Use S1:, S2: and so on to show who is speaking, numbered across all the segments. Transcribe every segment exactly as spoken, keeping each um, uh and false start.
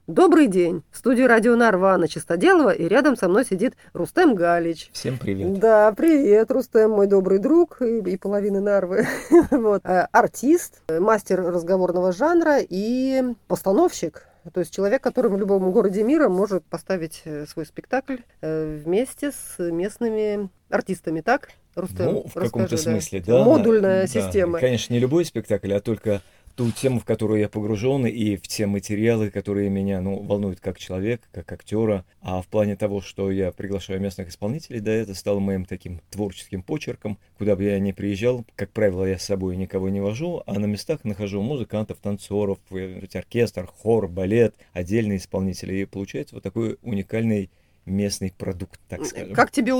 S1: Добрый день. В студии радио Нарва Анна Чистоделова, и рядом со мной сидит Рустем Галич.
S2: Всем привет.
S1: Да, привет, Рустем, мой добрый друг и, и половина Нарвы. Вот. Артист, мастер разговорного жанра и постановщик. То есть человек, который в любом городе мира может поставить свой спектакль вместе с местными артистами, так?
S2: Рустем, ну, в каком-то
S1: да.
S2: смысле, да.
S1: Модульная
S2: да.
S1: система.
S2: Конечно, не любой спектакль, а только ту тему, в которую я погружен, и в те материалы, которые меня, ну, волнуют как человека, как актера. А в плане того, что я приглашаю местных исполнителей, да, это стало моим таким творческим почерком. Куда бы я ни приезжал, как правило, я с собой никого не вожу, а на местах нахожу музыкантов, танцоров, оркестр, хор, балет, отдельные исполнители. И получается вот такой уникальный местный продукт, так скажем.
S1: Как тебе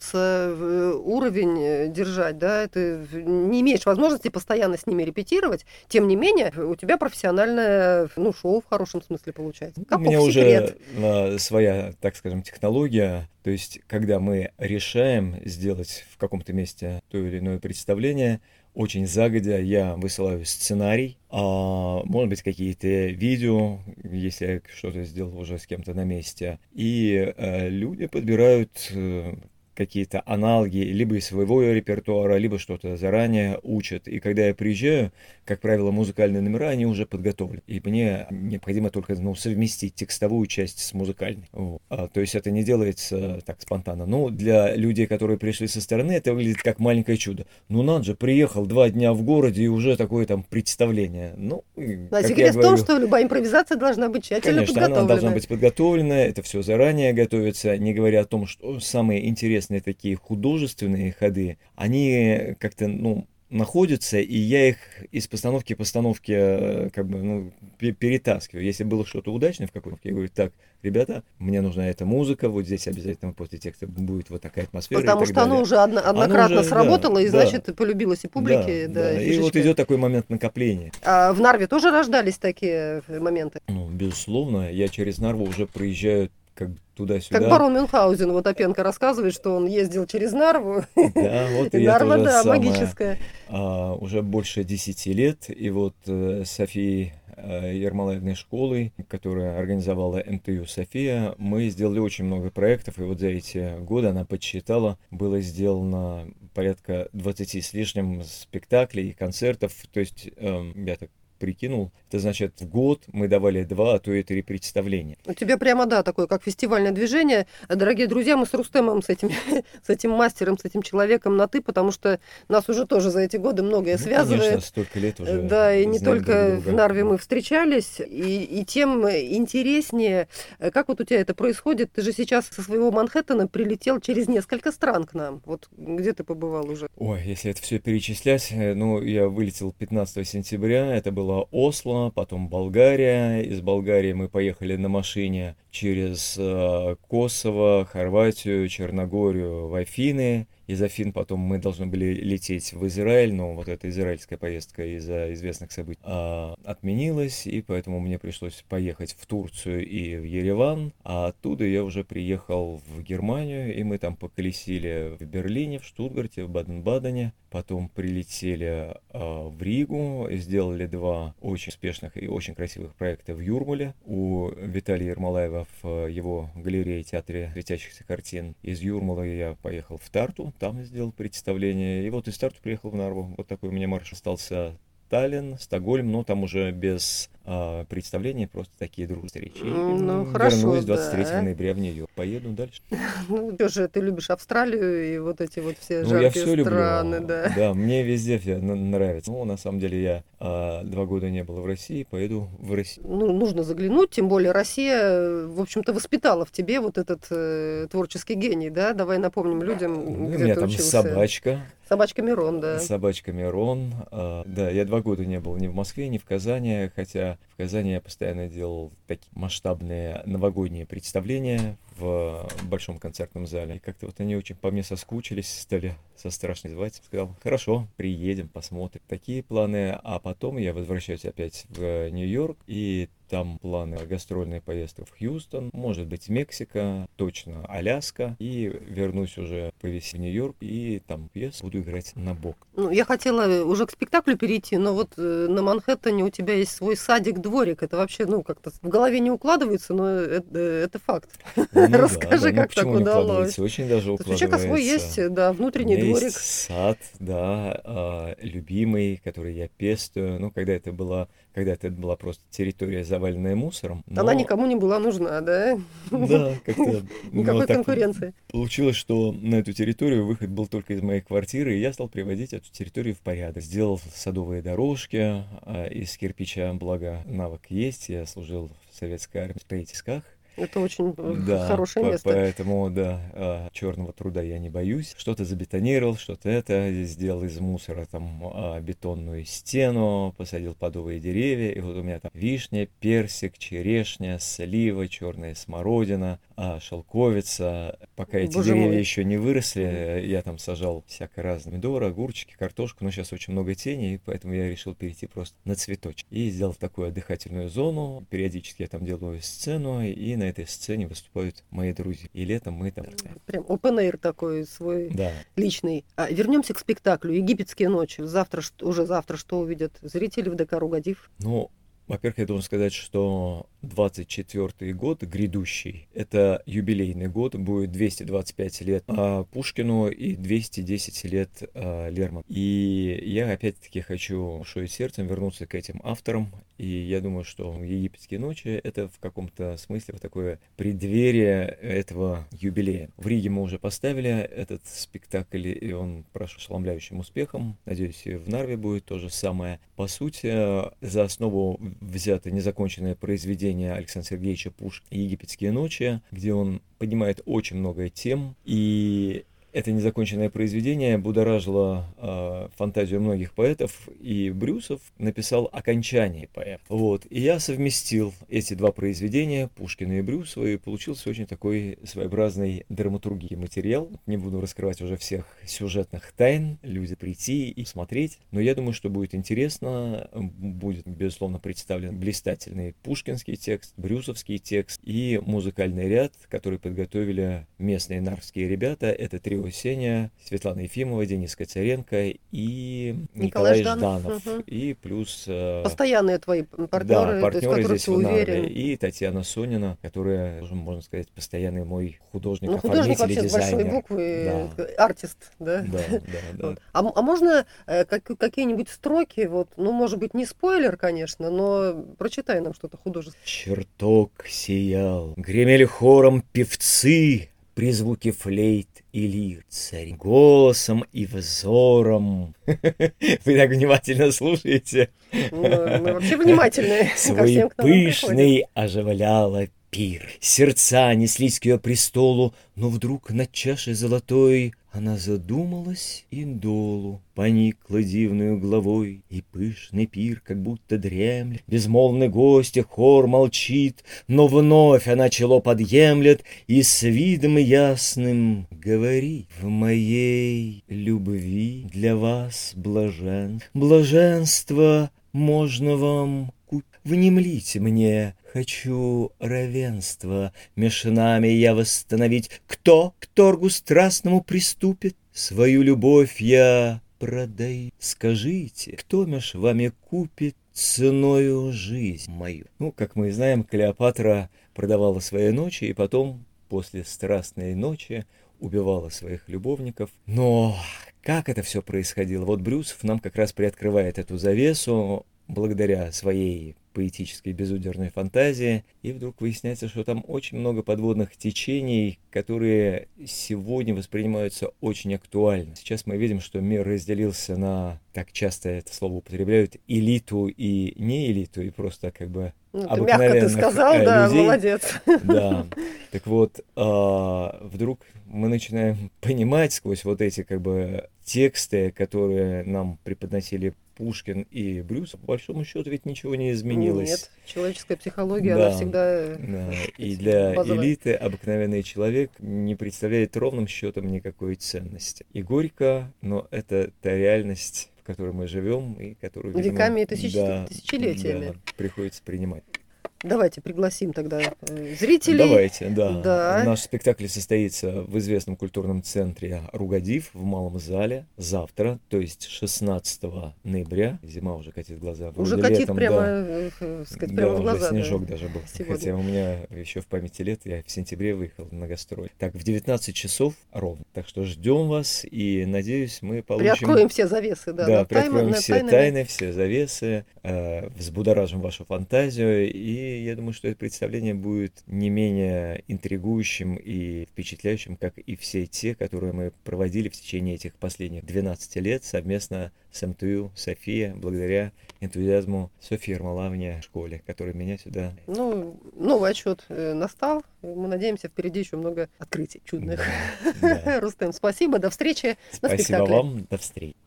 S1: удается уровень держать, да? Ты не имеешь возможности постоянно с ними репетировать, тем не менее, у тебя профессиональное, ну, шоу в хорошем смысле получается.
S2: У меня уже а, своя, так скажем, технология. То есть, когда мы решаем сделать в каком-то месте то или иное представление, очень загодя я высылаю сценарий, а, может быть, какие-то видео, если я что-то сделал уже с кем-то на месте. И а, люди подбирают а, какие-то аналоги либо из своего репертуара, либо что-то заранее учат. И когда я приезжаю, как правило, музыкальные номера, они уже подготовлены. И мне необходимо только, ну, совместить текстовую часть с музыкальной. Вот. А, то есть это не делается так спонтанно. Ну, для людей, которые пришли со стороны, это выглядит как маленькое чудо. Ну, надо же, приехал два дня в городе, и уже такое там представление. Ну,
S1: а секрет в том, что любая импровизация должна быть тщательно
S2: Конечно,
S1: подготовлена.
S2: Она должна быть подготовлена, это все заранее готовится, не говоря о том, что самые интересные такие художественные ходы, они как-то, ну, находятся, и я их из постановки в постановке как бы, ну, перетаскиваю. Если было что-то удачное в какой-то, я говорю: так, ребята, мне нужна эта музыка, вот здесь обязательно после текста будет вот такая атмосфера.
S1: Потому что оно уже одно, однократно уже, сработало, да, и, значит, да, полюбилось и публике.
S2: Да,
S1: да,
S2: да. И вот идет такой момент накопления.
S1: А в Нарве тоже рождались такие моменты?
S2: Ну, безусловно, я через Нарву уже проезжаю как туда-сюда.
S1: Как барон Мюнхгаузен, вот Опенко рассказывает, что он ездил через Нарву.
S2: Да, вот и я
S1: Нарва,
S2: тоже
S1: да,
S2: самое.
S1: Магическая.
S2: А, уже больше десяти лет, и вот э, Софией э, Ермолаевной школой, которая организовала эн тэ ю «София», мы сделали очень много проектов, и вот за эти годы, она подсчитала, было сделано порядка двадцати с лишним спектаклей и концертов, то есть э, я так прикинул, это значит, в год мы давали два, а то и три представления.
S1: У тебя прямо, да, такое, как фестивальное движение. Дорогие друзья, мы с Рустемом, с этим, с этим мастером, с этим человеком на «ты», потому что нас уже тоже за эти годы многое
S2: ну,
S1: связывает.
S2: Конечно, столько лет уже.
S1: Да, и не только в Нарве мы встречались, и, и тем интереснее, как вот у тебя это происходит. Ты же сейчас со своего Манхэттена прилетел через несколько стран к нам. Вот где ты побывал уже?
S2: Ой, если это все перечислять, ну, я вылетел пятнадцатого сентября, это было Осло, потом Болгария. Из Болгарии мы поехали на машине через э, Косово, Хорватию, Черногорию в Афины. Из Афин потом мы должны были лететь в Израиль, но вот эта израильская поездка из-за известных событий а, отменилась, и поэтому мне пришлось поехать в Турцию и в Ереван, а оттуда я уже приехал в Германию, и мы там поколесили в Берлине, в Штутгарте, в Баден-Бадене, потом прилетели а, в Ригу, сделали два очень успешных и очень красивых проекта в Юрмале у Виталия Ермолаева в его галерее театре светящихся картин. Из Юрмала я поехал в Тарту, там сделал представление, и вот из Тарту приехал в Нарву. Вот такой у меня марш остался. Таллин, Стокгольм, но там уже без а, представлений, просто такие дружные встречи.
S1: Ну,
S2: и
S1: хорошо,
S2: вернусь двадцать третьего
S1: да.
S2: ноября в Нью-Йорк. Поеду дальше.
S1: Ну, ты же ты любишь Австралию и вот эти вот все
S2: ну,
S1: жаркие
S2: я все
S1: страны,
S2: люблю.
S1: да.
S2: Да, мне везде нравится. Ну, на самом деле, я а, два года не был в России, поеду в Россию.
S1: Ну, нужно заглянуть, тем более Россия, в общем-то, воспитала в тебе вот этот э, творческий гений, да? Давай напомним людям,
S2: ну,
S1: где
S2: у меня
S1: ты
S2: там
S1: учился.
S2: собачка.
S1: Собачка Мирон, да.
S2: Собачка Мирон. А, да, я два года не был ни в Москве, ни в Казани, хотя в Казани я постоянно делал такие масштабные новогодние представления в большом концертном зале. И как-то вот они очень по мне соскучились, стали со страшной звать. Сказал: хорошо, приедем, посмотрим. Такие планы. А потом я возвращаюсь опять в Нью-Йорк, и там планы гастрольной поездки в Хьюстон, может быть, Мексика, точно Аляска, и вернусь уже по весне в Нью-Йорк, и там пьес буду играть на бок.
S1: Ну, я хотела уже к спектаклю перейти, но вот э, на Манхэттене у тебя есть свой садик-дворик. Это вообще, ну, как-то в голове не укладывается, но это, это факт.
S2: Ну
S1: Расскажи,
S2: да, да. Ну,
S1: как так
S2: почему не
S1: удалось.
S2: укладывается? Очень даже
S1: То есть у человека свой
S2: укладывается.
S1: есть, да,
S2: У
S1: внутренний
S2: меня есть
S1: дворик.
S2: сад, да, а, любимый, который я пестую. Ну, когда это была, когда это была просто территория, заваленная мусором,
S1: Она
S2: но
S1: никому не была нужна, да?
S2: да, как-то, но
S1: Никакой
S2: так
S1: конкуренции.
S2: получилось, что на эту территорию выход был только из моей квартиры, и я стал приводить эту территорию в порядок. Сделал садовые дорожки а, из кирпича, благо навык есть, я служил в советской армии в войсках.
S1: Это очень э,
S2: Да,
S1: хорошее
S2: по-
S1: место.
S2: поэтому, да, а, черного труда я не боюсь. Что-то забетонировал, что-то это, сделал из мусора там а, бетонную стену, посадил плодовые деревья, и вот у меня там вишня, персик, черешня, слива, черная смородина, а, шелковица. Пока эти
S1: Боже
S2: деревья
S1: мой.
S2: еще не выросли, я там сажал всякое разное, помидоры, огурчики, картошку, но сейчас очень много тени, и поэтому я решил перейти просто на цветочки. И сделал такую отдыхательную зону, периодически я там делаю сцену, и на этой сцене выступают мои друзья. И летом мы там...
S1: Прям open air такой свой
S2: Да.
S1: личный. А, вернемся к спектаклю «Египетские ночи». Завтра, ш- уже завтра что увидят зрители в ДК «Ругадив»?
S2: Ну, во-первых, я должен сказать, что двадцать четвёртый год, грядущий, это юбилейный год, будет двести двадцать пять лет а, Пушкину и двести десять лет а, Лермонтову. И я опять-таки хочу душой и сердцем вернуться к этим авторам, и я думаю, что «Египетские ночи» — это в каком-то смысле вот такое преддверие этого юбилея. В Риге мы уже поставили этот спектакль, и он прошел ошеломляющим успехом. Надеюсь, и в Нарве будет то же самое. По сути, за основу взято незаконченное произведение Александра Сергеевича Пушкина «Египетские ночи», где он поднимает очень много тем, и это незаконченное произведение будоражило э, фантазию многих поэтов, и Брюсов написал окончание поэм. Вот. И я совместил эти два произведения, Пушкина и Брюсова, и получился очень такой своеобразный драматургический материал. Не буду раскрывать уже всех сюжетных тайн, люди прийти и смотреть, но я думаю, что будет интересно. Будет, безусловно, представлен блистательный пушкинский текст, брюсовский текст и музыкальный ряд, который подготовили местные нарвские ребята. Это трио Сеня, Светлана Ефимова, Денис Коцаренко и
S1: Николай
S2: Николай
S1: Жданов.
S2: Жданов.
S1: Мгм.
S2: И плюс э,
S1: Постоянные твои
S2: да,
S1: партнеры, то есть, в
S2: партнеры
S1: которых
S2: здесь
S1: ты
S2: в Нарве.
S1: уверен.
S2: И Татьяна Сонина, которая, уже, можно сказать, постоянный мой художник,
S1: Ну, художник
S2: оформитель и
S1: вообще с большой
S2: дизайнер.
S1: буквы,
S2: Да,
S1: э, артист, да?
S2: да, да, да.
S1: Вот. А, м- а можно э, как- какие-нибудь строки, вот, ну, может быть, не спойлер, конечно, но прочитай нам что-то художественное.
S2: Чертог сиял, гремели хором певцы при звуке флейт и лир, царь голосом и взором. Вы так внимательно слушаете.
S1: Мы, мы вообще внимательны ко
S2: Свой
S1: всем, кто нам приходит.
S2: пышный оживляла пир. Сердца неслись к ее престолу, но вдруг над чашей золотой она задумалась и долу поникла дивную головой, и пышный пир как будто дремлет. Безмолвный гость и хор молчит, но вновь она чело подъемлет и с видом ясным говорит: в моей любви для вас блажен, блаженство можно вам купить. Внемлите мне, хочу равенство меж нами я восстановить. Кто к торгу страстному приступит, свою любовь я продаю. Скажите, кто меж вами купит ценою жизнь мою? Ну, как мы знаем, Клеопатра продавала свои ночи, и потом, после страстной ночи, убивала своих любовников. Но как это все происходило? Вот Брюсов нам как раз приоткрывает эту завесу благодаря своей поэтической безудержной фантазии, и вдруг выясняется, что там очень много подводных течений, которые сегодня воспринимаются очень актуально. Сейчас мы видим, что мир разделился на, так часто это слово употребляют, элиту и не элиту, и просто как бы
S1: Ну, ты мягко ты сказал,
S2: э,
S1: да,
S2: людей.
S1: молодец.
S2: Да, так вот, а, вдруг мы начинаем понимать сквозь вот эти как бы тексты, которые нам преподносили Пушкин и Брюсов, по большому счету ведь ничего не изменилось.
S1: Нет, человеческая психология,
S2: Да,
S1: она всегда
S2: да. И для
S1: базовая.
S2: элиты обыкновенный человек не представляет ровным счетом никакой ценности. И горько, но это та реальность, в которой мы живем и которую, видимо,
S1: Веками и тысяч-
S2: да,
S1: тысячелетиями.
S2: да, приходится принимать.
S1: Давайте пригласим тогда э, зрителей.
S2: Давайте, да.
S1: Да.
S2: Наш спектакль состоится в известном культурном центре Ругадив в Малом зале завтра, то есть шестнадцатого ноября. Зима уже катит глаза.
S1: Уже
S2: Вроде
S1: катит
S2: летом,
S1: прямо,
S2: да.
S1: э, э, сказать,
S2: Да,
S1: прямо в
S2: уже
S1: глаза.
S2: снежок
S1: Да,
S2: даже был.
S1: сегодня.
S2: Хотя у меня еще в памяти лет, я в сентябре выехал на гастроль. Так, в девятнадцать часов ровно. Так что ждем вас и, надеюсь, мы получим...
S1: Приоткроем все завесы, да.
S2: Да,
S1: над
S2: приоткроем
S1: тайм-
S2: все
S1: над
S2: тайны, все завесы, э, взбудоражим вашу фантазию, и я думаю, что это представление будет не менее интригующим и впечатляющим, как и все те, которые мы проводили в течение этих последних двенадцати лет совместно с эм тэ ю «София», благодаря энтузиазму Софьи Ермолаевны в школе, которая меня сюда...
S1: Ну, новый отчет э, настал. Мы надеемся, впереди еще много открытий чудных.
S2: Да, да.
S1: Рустем, спасибо, до встречи на
S2: Спасибо
S1: спектакле.
S2: вам, до встречи.